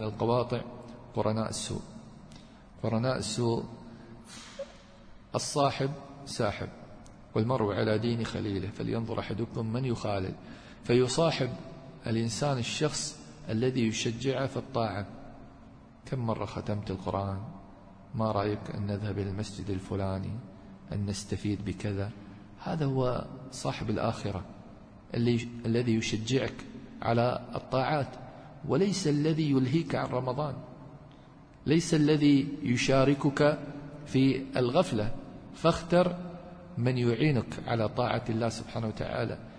من القواطع قرناء السوء. قرناء السوء الصاحب ساحب، والمرء على دين خليله فلينظر أحدكم من يخالل. فيصاحب الإنسان الشخص الذي يشجعه في الطاعة. كم مرة ختمت القرآن؟ ما رأيك أن نذهب إلى المسجد الفلاني، أن نستفيد بكذا؟ هذا هو صاحب الآخرة الذي يشجعك على الطاعات، وليس الذي يلهيك عن رمضان، ليس الذي يشاركك في الغفلة. فاختر من يعينك على طاعة الله سبحانه وتعالى.